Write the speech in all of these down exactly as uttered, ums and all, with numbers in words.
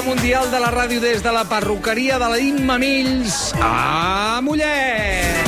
Mundial de la Ràdio des de la perruqueria de la Imma Mills a Mollet.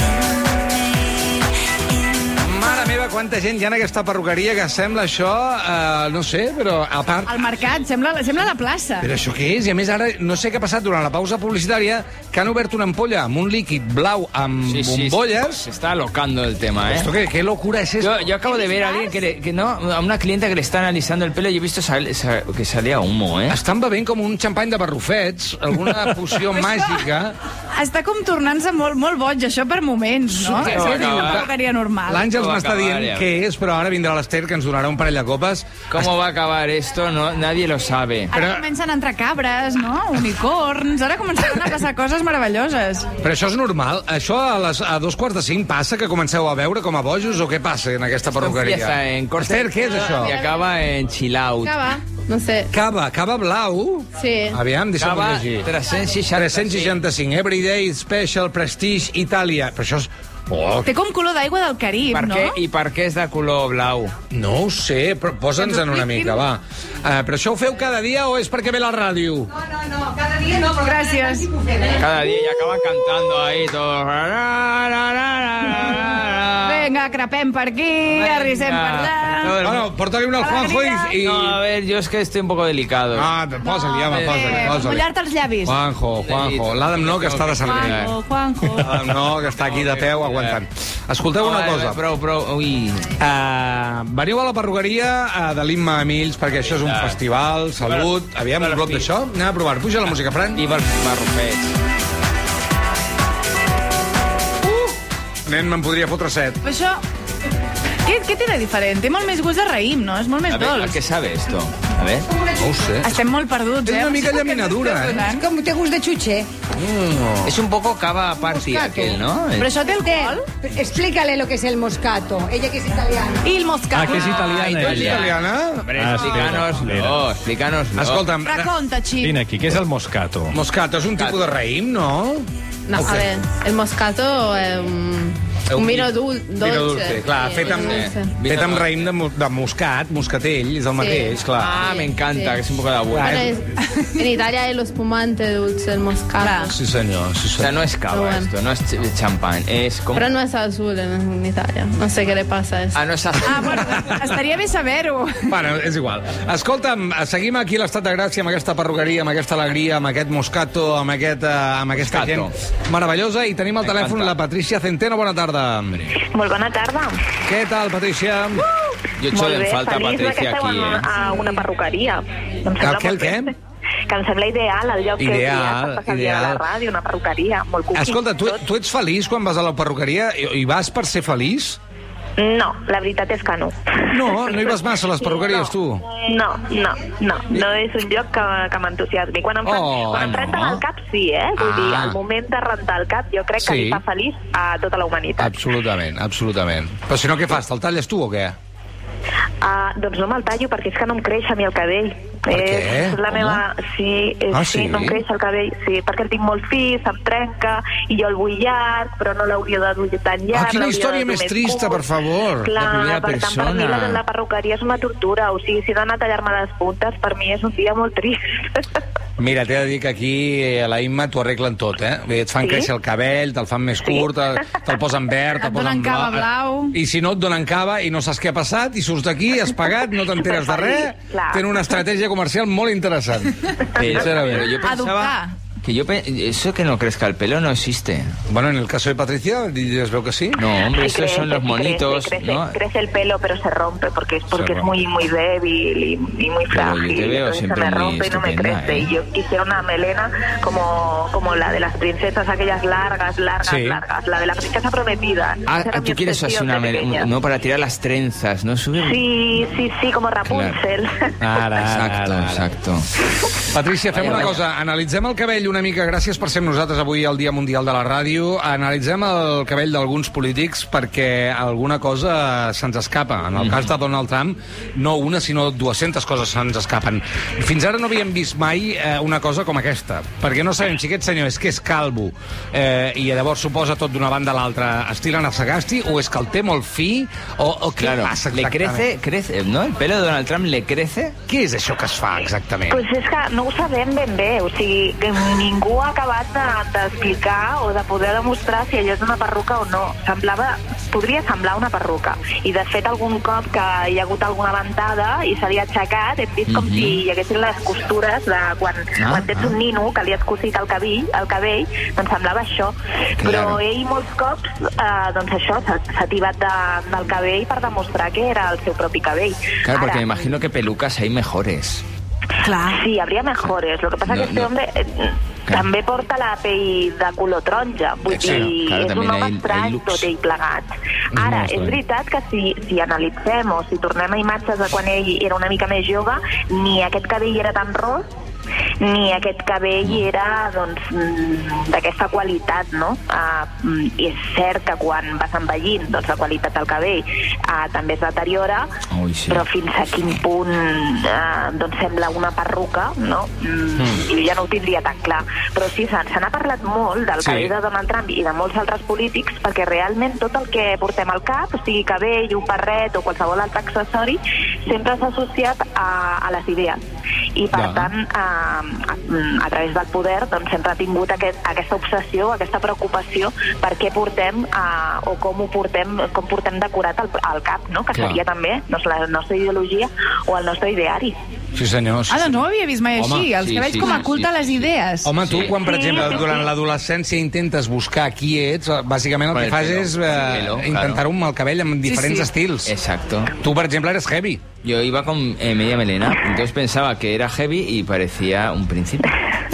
Mare meva, quanta gent hi ha en aquesta perruqueria que sembla això, eh, no sé, però a part... Al mercat, sembla, sembla la plaça. Però això què és? I a més ara no sé què ha passat durant la pausa publicitària, que han obert una ampolla amb un líquid blau amb Sí, sí, bombolles. se está alocando el tema, ¿eh? ¿Esto qué, qué locura es esto? Yo, yo acabo de ver a alguien que, le- que no, a una clienta que le está analizando el pelo y he visto sal- sa- que salía humo, ¿eh? Estan bevent com un xampany de barrufets, alguna poció màgica. Està com tornant-se molt, molt boig, això per moments, no? Sí, És sí, que sí. una perruqueria normal. L'Àngels Va m'està acabar, dient ja. què és, però ara vindrà l'Ester, que ens donarà un parell de copes. ¿Cómo va a acabar esto? No, nadie lo sabe. Ara Però- comencen a entrar cabres, no? Unicorns, ara començaran a passar coses meravelloses. Però això és normal? Això a, les, a dos quarts de cinc passa que comenceu a veure com a bojos o què passa en aquesta perruqueria? Empieza en corte Esther, què és això? y acaba en chill out. Cava, no sé. Cava, cava blau? Sí. Aviam, deixa'm Cava llegir. tres-cents seixanta-cinc. tres-cents seixanta-cinc, Everyday Special Prestige Itàlia. Però això és... Oh, Té com color d'aigua del Carib, Per no? què? I per què és de color blau? no ho sé, però posa'ns en una mica, va. Uh, però això ho feu cada dia o és perquè ve la ràdio? Gràcies. Cada día ya acaban cantando ahí todos. Vinga, crepem per aquí, arrissem per allà. Todo el mundo- Bueno, porta-li un al Juanjo i... i... No, a ver, yo es que estoy un poco delicado. Ah, posa-li, home, posa-li, Eh, posa-li. mullar-te els llavis. Juanjo, Juanjo. L'Adam no, que està de servei. Juanjo, Juanjo. L'Adam no, que està aquí de peu aguantant. Escolteu una Vale, cosa. Prou, prou, ui. Uh, veniu a la perruqueria uh, de l'Imma Mills, perquè això és un festival, salut. Aviam, un bloc d'això. Anem a provar. Puja la música, Fran. I per barrufets. Nen, me'n podria fotre set. Però això... Què, què té de diferent? Té molt més gust de raïm, no? És molt més A ver, ¿a dolç. qué sabe esto? A ver. No ho sé. Estem molt perduts, Té eh? una mica No sé què llaminadura, ens eh? estàs donant. Com té gust de xutxer. Es un poco cava party aquel, ¿no? Però això té alcohol? Explícale lo que es el moscato. Ella que es italiana. I el moscat. Ah, que és italiana, Ay, Tu ets ella. italiana? Hombre, Ah, explícanoslo, espera. explícanoslo. Escolta'm, Racontaci. Vine aquí, què és el moscato? moscato és un tipus de raïm, no? No, a ver, el moscato es un, un vino dul dolce. Vino dulce, clar, Sí, fet amb, vino dulce. fet amb raïm de, mo- de moscat, moscatell, és el mateix, clar. Ah, me encanta, Sí. que es un poco de abuelo. Claro. Bueno, es- en Italia es lo espumante dulce, el moscato. Sí, senyor, sí, O sea, senyor. no es cava Pero bueno. esto, no es ch- champán, es como... Pero no es azul en, en Italia. No sé qué le pasa a eso. Ah, no es azul. Ah, bueno, estaria bé saber-ho. Bueno, és igual. Escolta'm, seguim aquí a l'Estat de Gràcia, amb aquesta perruqueria, amb aquesta alegria, amb aquest moscato, amb, aquest, uh, amb aquesta Moscato. gent meravellosa. I tenim al telèfon la Patricia Centeno. Bona tarda. Molt bona tarda. Què tal, Patricia? Yo echo Molt en bé, falta a feliç de que Patricia esteu aquí, a, ¿eh? a una perruqueria. Em sembla El què, el molt què? bé. Que em sembla ideal el lloc que heu Ideal, triat per passar el dia a ideal. la ràdio, una perruqueria, molt cuqui. Escolta, tu, tot. tu ets feliç quan vas a la perruqueria i, i vas per ser feliç? No, la veritat és que no. No, no hi vas massa a les perruqueries, no, tu. No, no, no. No és un lloc que, que m'entusiasmi. Quan em, fan, Oh, quan em no. renten el cap, sí, eh? Vull Ah. dir, al moment de rentar el cap, jo crec que Sí. li fa feliç a tota la humanitat. Absolutament, absolutament. Però si no, què fas? Te'l talles tu o què? Uh, doncs no me'l tallo perquè és que no em creix a mi el cabell. Per què? És la Home. meva... Sí, és, Ah, sí? sí? no em creix el cabell, sí, perquè el tinc molt fi, se'm trenca, i jo el vull llarg, però no l'hauria de dur tan llarg. Ah, quina l'hauria història de dur més trista, curt. per favor. Clar, La primera per tant, per mi persona. la, la perruqueria és una tortura, o sigui, si he d'anar a tallar-me les puntes, per mi és un dia molt trist. Mira, t'he de dir que aquí a la Imma t'ho arreglen tot, eh? Vull dir, et fan Sí? créixer el cabell, te'l fan més curt, te- te'l posen verd, te'l Et posen donen cava blau. I si no et donen cava i no saps què ha passat, i surts d'aquí, has pagat, no t'enteres de res, Clar. tenen una estratègia comercial molt interessant. Pero, Sincerament. pero yo pensaba Adoptar. que yo pe- eso que no crezca el pelo no existe. Bueno, en el caso de Patricia, es veo que sí. No, hombre, Sí, estos crece, son los sí, monitos, crece, crece, ¿no? crece el pelo, pero se rompe porque es porque es rompe. muy muy débil y, y muy Pero frágil. yo te veo Entonces siempre se me muy rompe y no me estupenda, crece. ¿eh? Y yo quisiera una melena como, como la de las princesas, aquellas largas, largas, Sí. largas. La de la princesa prometida. Ah, Esa era mi tú quieres así obsesión una de mele- pequeña. no para tirar las trenzas, ¿no? Sube. Sí, sí, sí, como Rapunzel. Ara, ara, Exacto, ara, ara. exacto. Patricia, fem Vaya, una vaya. cosa. Analitzem el cabell una mica, gràcies per ser amb nosaltres avui al Dia Mundial de la Ràdio. Analitzem el cabell d'alguns polítics perquè alguna cosa se'ns escapa. En el cas de Donald Trump, no una, sinó dues-centes coses se'ns escapen. Fins ara no havíem vist mai eh, una cosa com aquesta, perquè no sabem si aquest senyor és que és calvo eh, i llavors suposa tot d'una banda a l'altra estil Ana Sagasti, o és que el té molt fi, o, o què Claro, passa le exactament? crece, crece, ¿no? El pelo de Donald Trump le crece. Què és això que es fa exactament? Pues és que no ho sabem ben bé, o sigui, que ningú ha acabat de- d'explicar o de poder demostrar si allò és una perruca o no. Semblava, podria semblar una perruca. I de fet algun cop que hi ha hagut alguna ventada i se li ha aixecat, hem vist com Mhm. si hi haguessin les costures de quan, Ah, quan tens ah. un nino que li has cosit el cabell, el cabell, doncs semblava això. Claro. Però ell molts cops, eh, doncs això, s'ha s'ha tibat de, del cabell per demostrar que era el seu propi cabell. Claro, porque Ara, me imagino que pelucas hay mejores. Clar. Sí, habría mejores. Lo que pasa No, es que este no. hombre eh, Claro. també porta la pell de color taronja. Vull Sí, dir, claro, és també un home ell- estrany, ell looks. tot ell plegat. És Ara, molt és estrany. veritat que si, si analitzem o si tornem a imatges de quan ell era una mica més jove, ni aquest cabell era tan ros, ni aquest cabell era doncs, mm, d'aquesta qualitat, no? Uh, I és cert que quan vas envellint doncs, la qualitat del cabell uh, també es deteriora, Ui, sí. però fins a quin punt uh, doncs sembla una perruca, no? Mm, mm. Ja no ho tindria tan clar. Però sí, se se n'ha parlat molt del Sí. cabell de Donald Trump i de molts altres polítics perquè realment tot el que portem al cap, o sigui cabell, un barret o qualsevol altre accessori, sempre s'ha associat a, a les idees. I per Ja. tant, a, a, a través del poder, doncs sempre ha tingut aquest, aquesta obsessió, aquesta preocupació per què portem a, o com ho portem, com portem decorat al, al cap, no? Que Clar. seria també doncs, la nostra ideologia o el nostre ideari. Sí, senyor. Sí, Ah, doncs no ho havia vist mai Home, així. Els sí, cabells sí, com a sí, culte a sí, les sí. idees. Home, tu, Sí. quan, per Sí, exemple, sí, durant sí. l'adolescència intentes buscar qui ets, bàsicament el Con que el fas pelo, és con el eh, pelo, intentar claro. un mal cabell amb diferents sí. estils. Exacto. Tu, per exemple, eres heavy. Yo iba con eh, media melena, entonces pensaba que era heavy y parecía un príncipe.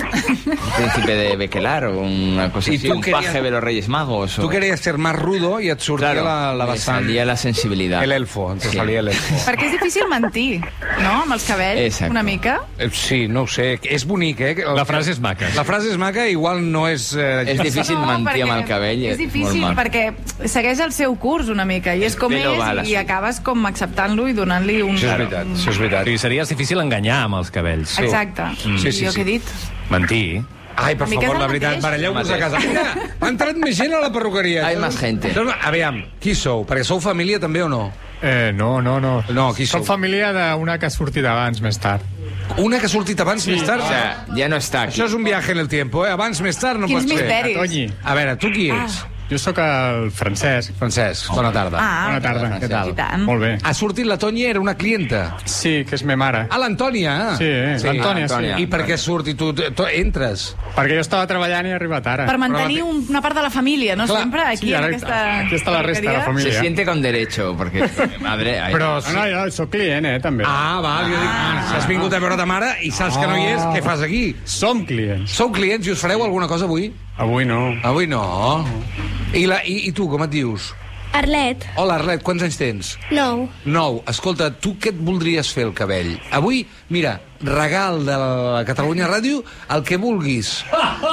Un príncipe de Bequelar o una cosa Y así, tú un querías- paje de los Reyes Magos. O... Tu querías ser más rudo i et sortia Claro, la, la me vessant... salía la sensibilidad. El elfo, ens Sí. salia l'elfo. Perquè és difícil mentir, no?, amb els cabells, Exacto. una mica. Eh, Sí, no ho sé. És bonic, eh? El- La frase és maca. La frase és maca, igual no és... Eh, És difícil mentir amb perquè el cabell. És difícil molt mal. perquè segueix el seu curs una mica, i és com pelo és, va a la i suya. acabes com acceptant-lo i donant-li un... Això és veritat, això és O veritat. sigui, seria difícil enganyar amb els cabells. Exacte. Sí, sí, jo sí. què he dit? Mentir. Ai, per Una mica favor, és la el veritat, mateix. baralleu-vos a casa. Mira, ha entrat més gent a la perruqueria. Hay más gente. Doncs, aviam, qui sou? Perquè sou família també o no? Eh, no, no, no. No, qui Som sou? família d'una que ha sortit abans, més tard. Una que ha sortit abans, més tard? O sea, ya no está aquí. Això és un viatge en el tiempo, eh? Abans, més tard, no Quins pot ser. misteris. Toñi, A veure, tu qui ets? Ah. jo sóc el Francesc. Francesc, bona tarda. Ah, Bona tarda, Francesc. què tal? I tant. Molt bé. Ha sortit la Tònia, era una clienta. Sí, que és me mare. Ah, l'Antònia. Sí, l'Antònia, sí. Antònia. I per què surt i tu, tu entres? Perquè jo estava treballant i he arribat ara. per mantenir un, una part de la família, no? Clar, Sempre aquí, sí, en ara- aquesta... aquí està la resta de la perruqueria. família. Se siente con derecho, porque madre... ay, Però... No, no, jo sóc client, eh, també. Ah, val, jo dic, si has vingut a veure ta mare i saps que no hi és, què fas aquí? Som clients. Sou clients i us fareu alguna cosa avui? Avui no. Avui no. I, la, i, i tu, com et dius? Arlet, Hola, Arlet, quants anys tens? nou. Nou. Escolta, tu què et voldries fer el cabell? Avui, mira, regal de la Catalunya Ràdio, el que vulguis.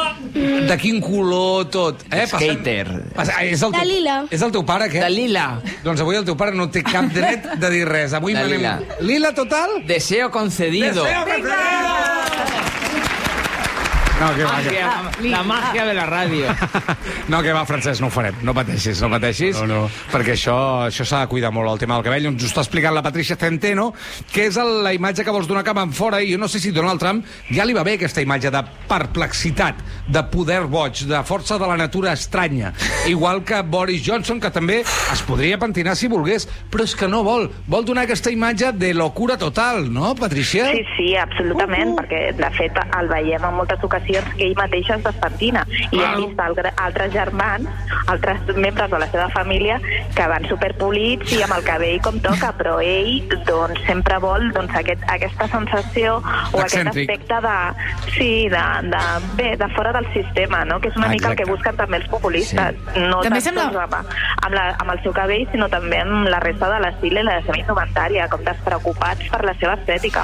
De quin color, tot. Eh? Skater. Passa, és el teu, De lila. És el teu pare, què? Dalila, Doncs avui el teu pare no té cap dret de dir res. Avui De manem... lila. Lila total? deseo concedido. Deseo concedido! No, que va, que... Magia, la magia de la radio. No, que va, Francesc, no ho farem. No pateixis, no pateixis. No, no. Perquè això això s'ha de cuidar molt, el tema del cabell. Ens ho està explicant la Patricia Centeno, que és el, la imatge que vols donar cap en fora. I jo no sé si Donald Trump ja li va bé aquesta imatge de perplexitat, de poder boig, de força de la natura estranya. Igual que Boris Johnson, que també es podria pentinar si volgués, però és que no vol. Vol donar aquesta imatge de locura total, no, Patricia? Sí, sí, absolutament, perquè de fet el veiem en moltes ocasions que ell mateix es despentina. I Claro. hem vist altre, altres germans, altres membres de la seva família que van superpolits i amb el cabell com toca, però ell doncs, sempre vol doncs, aquest, aquesta sensació o aquest Excèntric. aspecte de, sí, de, de, bé, de fora del sistema, no? Que és una Ah, mica el exacte. que busquen també els populistes. No També tant sembla- doncs, amb, amb, la, amb el seu cabell, sinó també amb la resta de l'estil i la seva indumentària, com despreocupats per la seva estètica.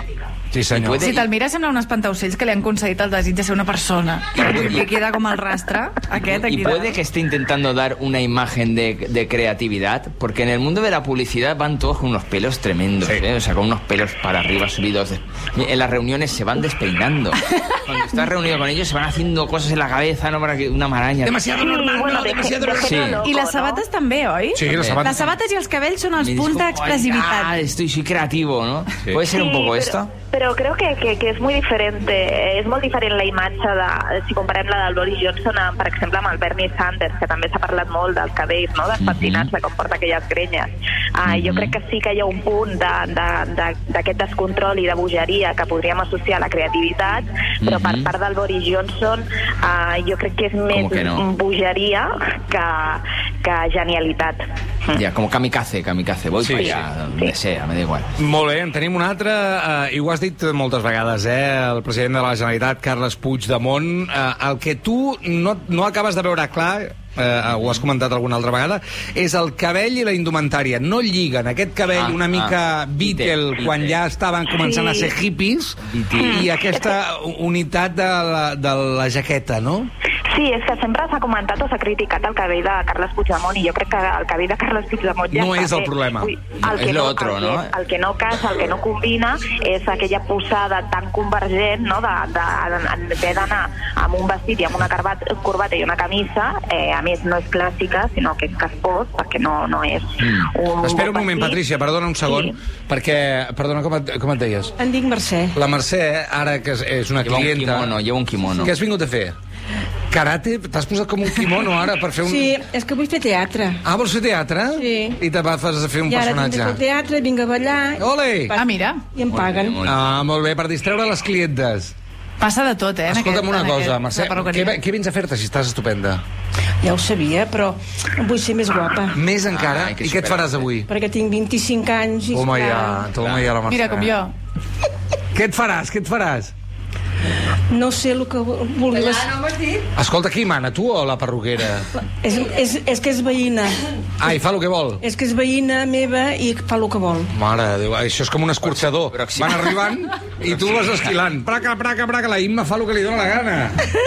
Sí, senyor. puede- Si te'l mires sembla un espantaocells que li han concedit el desig de ser una persona. I queda com el rastre, aquest aquí. Y puede que esté intentando dar una imagen de, de creatividad, porque en el mundo de la publicidad van todos con unos pelos tremendos, Sí. ¿eh? O sea, con unos pelos para arriba subidos. de- En las reuniones se van despeinando. Cuando estás reunido con ellos se van haciendo cosas en la cabeza, ¿no? Para que una maraña. Demasiado Sí, normal, bueno, no, de demasiado fe- de normal. Sí. feina loco, I les no? sabates també, oi? Sí, les Les sabates. sabates i els cabells són els Me punts dijo, d'expressivitat. "Ay, ah, estoy, soy creativo, ¿no? Sí. ¿Puede ser un Sí, poco però- esto? Però creo que, que, que és molt diferent. És molt diferent la imatge de... Si comparem la del Boris Johnson, amb, per exemple, amb el Bernie Sanders, que també s'ha parlat molt dels cabells, no? dels pentinats, de com porta aquelles grenyes. Uh, Jo crec que sí que hi ha un punt d'aquest de, de, d'aquest descontrol i de bogeria que podríem associar a la creativitat, però per part del Boris Johnson uh, jo crec que és més que no? bogeria que, que genialitat. Ya, como kamikaze, kamikaze. Voy Sí, para sí. allá, donde sea, me da igual. Molt bé, en tenim un altre, eh, i ho has dit moltes vegades, eh, el president de la Generalitat, Carles Puigdemont, eh, el que tu no, no acabes de veure clar, eh, ho has comentat alguna altra vegada, és el cabell i la indumentària. No lliguen aquest cabell Ah, una mica ah, Beatle, Beatle, quan Beatle. ja estaven començant Sí. a ser hippies, Beatle. i aquesta unitat de la, de la jaqueta, no? Sí, és que sempre s'ha comentat o s'ha criticat el cabell de Carles Puigdemont i jo crec que el cabell de Carles Puigdemont ja No està és el bé. problema. Ui, No, el que és lo otro, el no? Que, el que no casa, el que no combina és aquella posada tan convergent, no?, de, de, de, d'anar amb un vestit i amb una corbata, corbata i una camisa, eh, a més no és clàssica, sinó que és caspós, perquè no, no és Mm. un... Espera un bon moment, vestit. Patricia, perdona un segon, Sí. perquè, perdona, com et, com et deies? Em dic Mercè. La Mercè, ara que és, és una Lleva un clienta... kimono, lleva un kimono. Què has vingut a fer? Karate? T'has posat com un kimono ara per fer un... Sí, és que vull fer teatre. Ah, vols fer teatre? Sí. I te vas a fer un I ara tinc de personatge. fer teatre, vinc a ballar... Ole! Ah, mira, I em paguen. Molt bé. Ah, molt bé, per distreure les clientes. passa de tot, eh? en Escolta'm aquest- una en cosa, aquest- Mercè, la perruqueria. què, què vens a fer-te si estàs estupenda? Ja ho sabia, però vull ser més guapa. Més encara? Ai, que I què et faràs avui? Perquè tinc vint-i-cinc anys i... Home, esclar, ja, home, ja la Mercè. Mira, com jo. Què et faràs? Què et faràs? No sé el que vulgui... Les... Escolta, qui mana, tu o la perruquera? És, és, és que és veïna. Ah, i fa el que vol? És que és veïna meva i fa el que vol. Mare de Déu, això és com un escorxador. Però si- Van arribant i tu vas esquilant. Praca, praca, praca, la Imma fa el que li dóna la gana.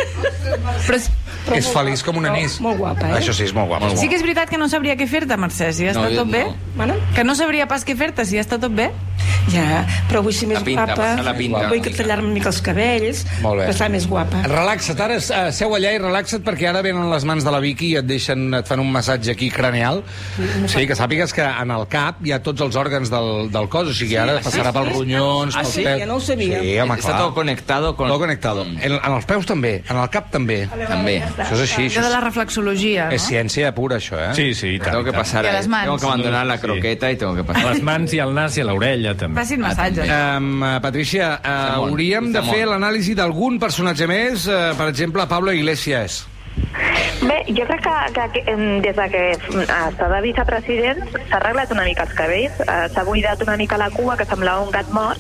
Però és- Però És molt feliç com un guapa, anís. Molt guapa, eh? Això sí, és molt guapa. sí que és veritat que no sabria què fer-te, Mercè, si ja està No, jo tot bé. no. Bueno, Que no sabria pas què fer-te, si ja està tot bé. ja, però vull ser més La pinta, guapa. passa la pinta. Vull tallar-me una mica els cabells Molt bé. per estar més guapa. Relaxa't, ara eh, seu allà i relaxa't perquè ara venen les mans de la Vicky i et deixen, et fan un massatge aquí craneal. Sí, que sàpigues que en el cap hi ha tots els òrgans del, del cos, o sigui, ara passarà pels ronyons, Ah, pels sí? peus. Ja no ho sabia. Sí, home, Está clar. todo conectado con... Todo conectado. En, en els peus també, en el cap també. També. Això és així, Això això de és, la reflexologia, no? és ciència pura, això, eh? Sí, sí, i tant. Tengo i que tant. pasar Y a ahí. las manos. Tengo que abandonar la Sí. croqueta y tengo que A pasar. les mans i al nas i a l'orella, també. Facin massatge. Um, Patricia, uh, Puigdemont, hauríem de Puigdemont. fer l'anàlisi d'algun personatge més, uh, per exemple, Pablo Iglesias. Bé, jo crec que, que, que em, des de que està de vicepresident s'ha arreglat una mica els cabells, eh, s'ha buidat una mica la cua, que semblava un gat mort,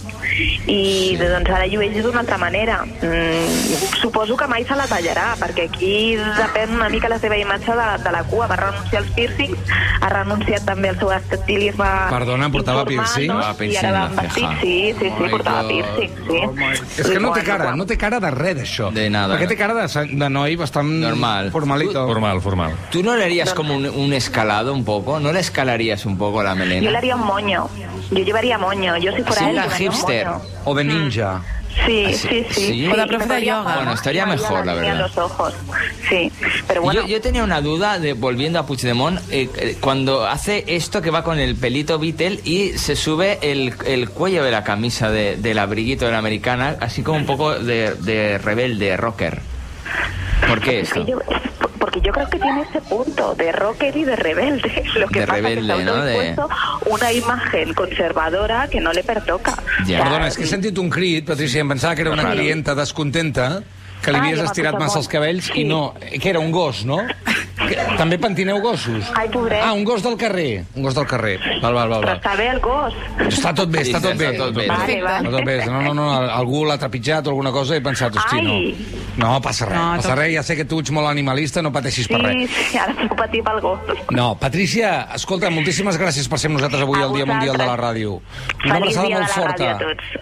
i doncs ara llueix d'una altra manera. Mm, suposo que mai se la tallarà, perquè aquí depèn una mica la seva imatge de, de la cua. Va renunciar als piercings, ha renunciat també al seu estilisme. Perdona, portava informal, piercing? no? Ah, piercing I ara va en la amb vestit, ceja. sí, sí, sí, Oh, portava God. piercing, sí. És que no té Bueno, cara, quan- no té cara de res d'això. De nada. Perquè té cara de, de noi bastant Normal. formalito. Formal, formal. ¿Tú no le harías como un, un escalado un poco? ¿No le escalarías un poco la Yo le melena? haría un moño. Yo llevaría moño. Yo si fuera Sí, él, la llevaría un hipster. moño. O de ninja. Sí, Ah, sí, sí, sí. sí. O de y profe me de podría yoga. poner Bueno, estaría una mejor, la línea en verdad. los ojos. Sí, pero bueno. Yo, yo tenía una duda, de volviendo a Puigdemont, eh, eh, cuando hace esto que va con el pelito Beatle y se sube el, el cuello de la camisa de, del abriguito de la americana, así como un poco de, de rebelde, rocker. ¿Por qué Es que esto? yo, porque yo creo que tiene ese punto de rocker y de rebelde. Lo que De pasa rebelde, es que se ha ¿no? De- puesto una imagen conservadora que no le pertoca. Ja. Perdona, és que he sentit un crit, Patricia, em pensava que era una clienta descontenta, que li Ah, havies ja m'ha estirat posat massa molt. els cabells i Sí. no, que era un gos, no? Que, també pentineu gossos? Ai, pobret. Ah, un gos del carrer, un gos del carrer. Val, val, val. Però val. està bé el gos. Està tot bé, està tot bé. Està tot bé. Vale, vale. Està tot bé. No, no, no, algú l'ha trepitjat o alguna cosa i he pensat, hosti, no. Ai. No, passa res, No, passa tot- res, ja sé que tu ets molt animalista, no pateixis per Sí, res. sí, ara puc patir pel gos. No, Patricia, escolta, moltíssimes gràcies per ser amb nosaltres avui A al Dia Mundial de la vosaltres. Ràdio. Una Feliç abraçada dia molt de la forta. ràdio a tots.